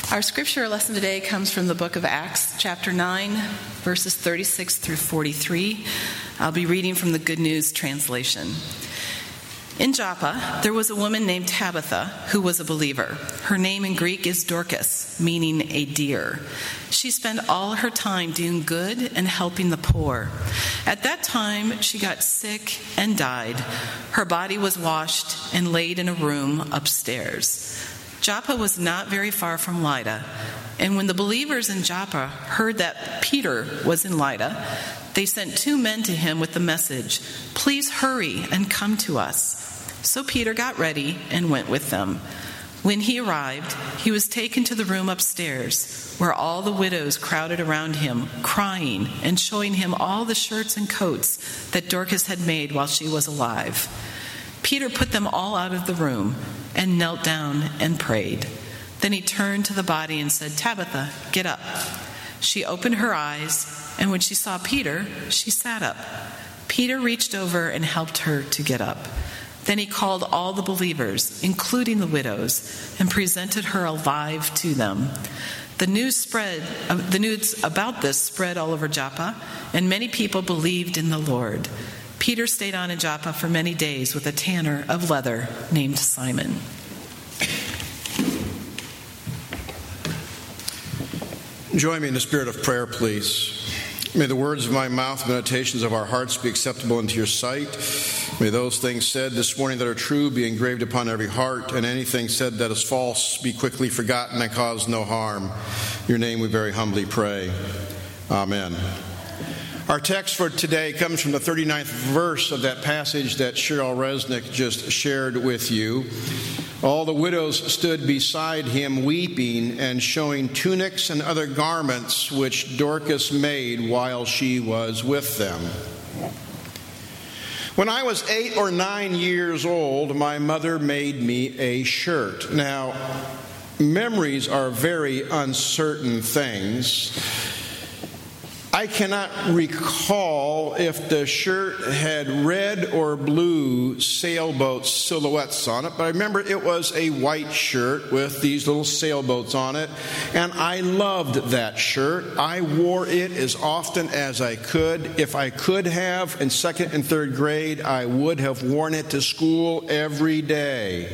Our scripture lesson today comes from the book of Acts, chapter 9, verses 36 through 43. I'll be reading from the Good News translation. In Joppa, there was a woman named Tabitha who was a believer. Her name in Greek is Dorcas, meaning a deer. She spent all her time doing good and helping the poor. At that time, she got sick and died. Her body was washed and laid in a room upstairs. Joppa was not very far from Lydda, and when the believers in Joppa heard that Peter was in Lydda, they sent 2 men to him with the message, "Please hurry and come to us." So Peter got ready and went with them. When he arrived, he was taken to the room upstairs, where all the widows crowded around him, crying and showing him all the shirts and coats that Dorcas had made while she was alive. Peter put them all out of the room and knelt down and prayed. Then he turned to the body and said, "Tabitha, get up." She opened her eyes, and when she saw Peter, she sat up. Peter reached over and helped her to get up. Then he called all the believers, including the widows, and presented her alive to them. The news about this spread all over Joppa, and many people believed in the Lord. Peter stayed on in Joppa for many days with a tanner of leather named Simon. Join me in the spirit of prayer, please. May the words of my mouth, meditations of our hearts be acceptable into your sight. May those things said this morning that are true be engraved upon every heart, and anything said that is false be quickly forgotten and cause no harm. In your name we very humbly pray. Amen. Our text for today comes from the 39th verse of that passage that Cheryl Resnick just shared with you. All the widows stood beside him weeping and showing tunics and other garments which Dorcas made while she was with them. When I was 8 or 9 years old, my mother made me a shirt. Now, memories are very uncertain things. I cannot recall if the shirt had red or blue sailboat silhouettes on it, but I remember it was a white shirt with these little sailboats on it, and I loved that shirt. I wore it as often as I could. If I could have, in 2nd and 3rd grade, I would have worn it to school every day.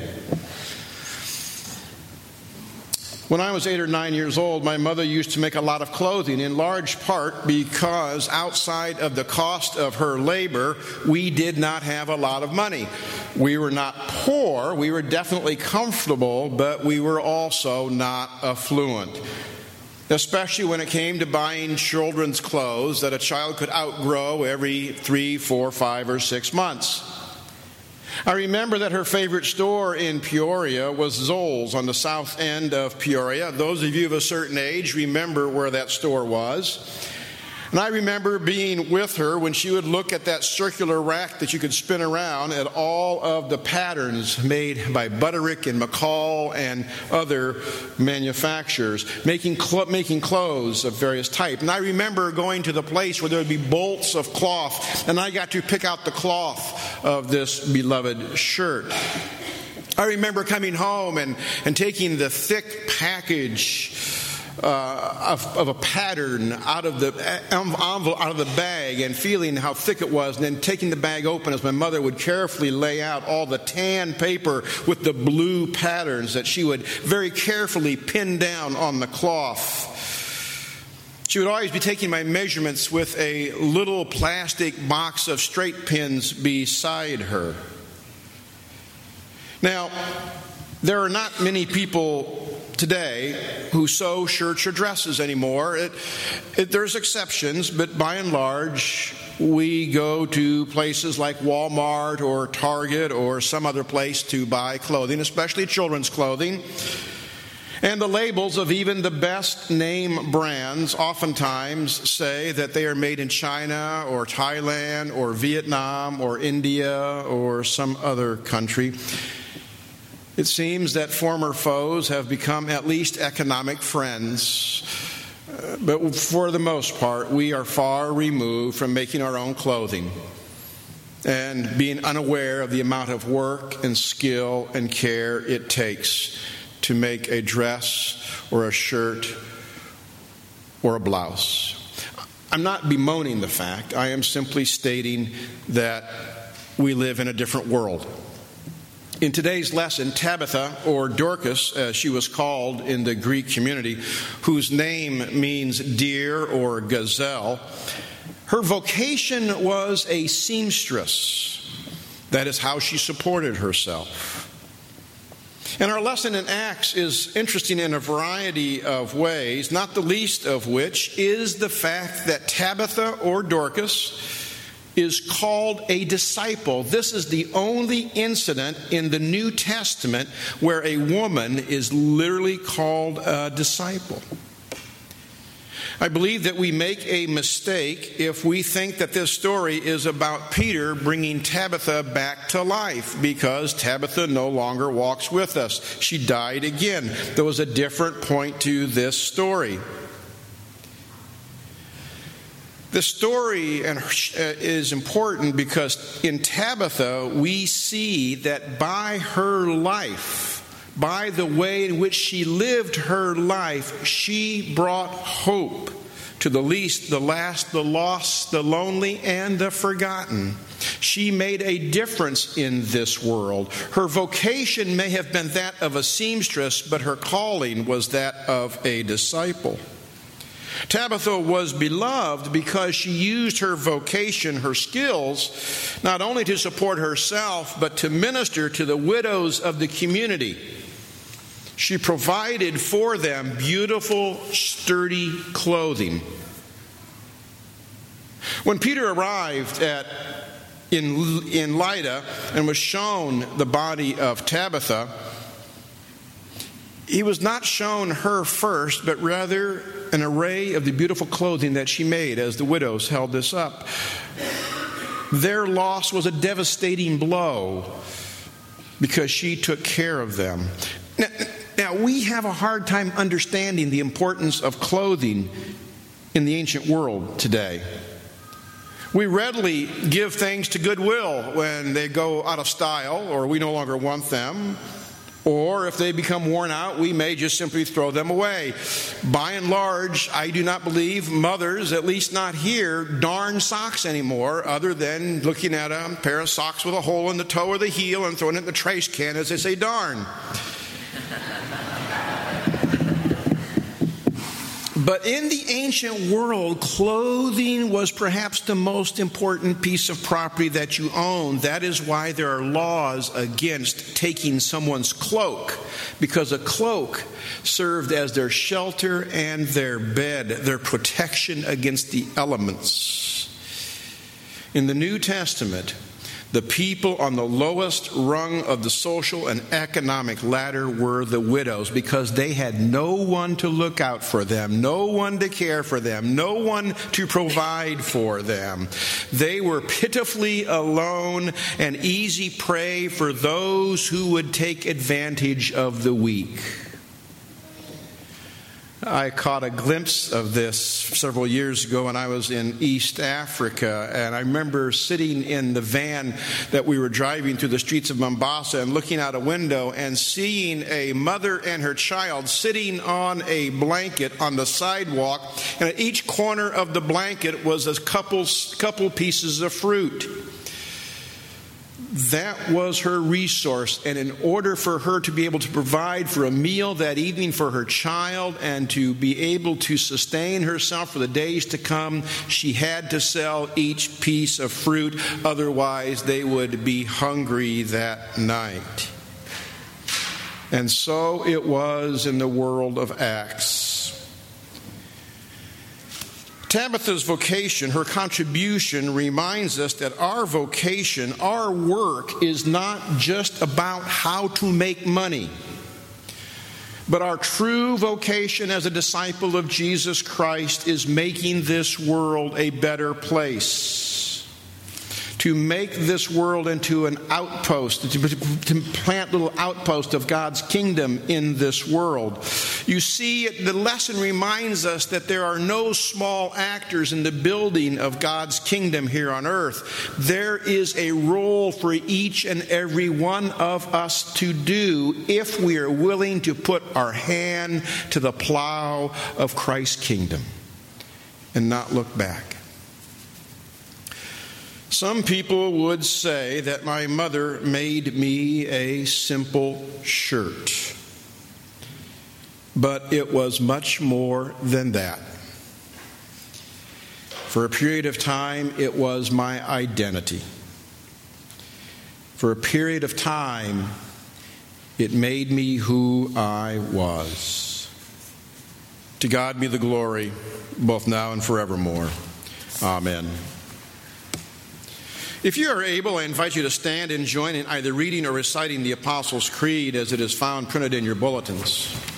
When I was 8 or 9 years old, my mother used to make a lot of clothing, in large part because outside of the cost of her labor, we did not have a lot of money. We were not poor, we were definitely comfortable, but we were also not affluent. Especially when it came to buying children's clothes that a child could outgrow every 3, 4, 5, or 6 months. I remember that her favorite store in Peoria was Zoll's on the south end of Peoria. Those of you of a certain age remember where that store was. And I remember being with her when she would look at that circular rack that you could spin around at all of the patterns made by Butterick and McCall and other manufacturers, making clothes of various types. And I remember going to the place where there would be bolts of cloth, and I got to pick out the cloth of this beloved shirt. I remember coming home and taking the thick package of a pattern out of the envelope, out of the bag, and feeling how thick it was, and then taking the bag open as my mother would carefully lay out all the tan paper with the blue patterns that she would very carefully pin down on the cloth. She would always be taking my measurements with a little plastic box of straight pins beside her. Now, there are not many people today who sew shirts or dresses anymore. There's exceptions, but by and large, we go to places like Walmart or Target or some other place to buy clothing, especially children's clothing. And the labels of even the best name brands oftentimes say that they are made in China or Thailand or Vietnam or India or some other country. It seems that former foes have become at least economic friends. But for the most part, we are far removed from making our own clothing and being unaware of the amount of work and skill and care it takes to make a dress or a shirt or a blouse. I'm not bemoaning the fact. I am simply stating that we live in a different world. In today's lesson, Tabitha, or Dorcas, as she was called in the Greek community, whose name means deer or gazelle, her vocation was a seamstress. That is how she supported herself. And our lesson in Acts is interesting in a variety of ways, not the least of which is the fact that Tabitha, or Dorcas, is called a disciple. This is the only incident in the New Testament where a woman is literally called a disciple. I believe that we make a mistake if we think that this story is about Peter bringing Tabitha back to life, because Tabitha no longer walks with us. She died again. There was a different point to this story. This story is important because in Tabitha we see that by her life, by the way in which she lived her life, she brought hope to the least, the last, the lost, the lonely, and the forgotten. She made a difference in this world. Her vocation may have been that of a seamstress, but her calling was that of a disciple. Tabitha was beloved because she used her vocation, her skills, not only to support herself, but to minister to the widows of the community. She provided for them beautiful, sturdy clothing. When Peter arrived in Lydda and was shown the body of Tabitha, he was not shown her first, but rather an array of the beautiful clothing that she made as the widows held this up. Their loss was a devastating blow because she took care of them. Now, we have a hard time understanding the importance of clothing in the ancient world today. We readily give things to Goodwill when they go out of style or we no longer want them. Or if they become worn out, we may just simply throw them away. By and large, I do not believe mothers, at least not here, darn socks anymore, other than looking at a pair of socks with a hole in the toe or the heel and throwing it in the trash can as they say darn. But in the ancient world, clothing was perhaps the most important piece of property that you own. That is why there are laws against taking someone's cloak, because a cloak served as their shelter and their bed, their protection against the elements. In the New Testament, the people on the lowest rung of the social and economic ladder were the widows, because they had no one to look out for them, no one to care for them, no one to provide for them. They were pitifully alone and easy prey for those who would take advantage of the weak. I caught a glimpse of this several years ago when I was in East Africa, and I remember sitting in the van that we were driving through the streets of Mombasa and looking out a window and seeing a mother and her child sitting on a blanket on the sidewalk, and at each corner of the blanket was a couple pieces of fruit. That was her resource, and in order for her to be able to provide for a meal that evening for her child and to be able to sustain herself for the days to come, she had to sell each piece of fruit, otherwise they would be hungry that night. And so it was in the world of Acts. Tabitha's vocation, her contribution, reminds us that our vocation, our work, is not just about how to make money, but our true vocation as a disciple of Jesus Christ is making this world a better place. to make this world into an outpost, to plant little outposts of God's kingdom in this world. You see, the lesson reminds us that there are no small actors in the building of God's kingdom here on earth. There is a role for each and every one of us to do if we are willing to put our hand to the plow of Christ's kingdom and not look back. Some people would say that my mother made me a simple shirt. But it was much more than that. For a period of time, it was my identity. For a period of time, it made me who I was. To God be the glory, both now and forevermore. Amen. If you are able, I invite you to stand and join in either reading or reciting the Apostles' Creed as it is found printed in your bulletins.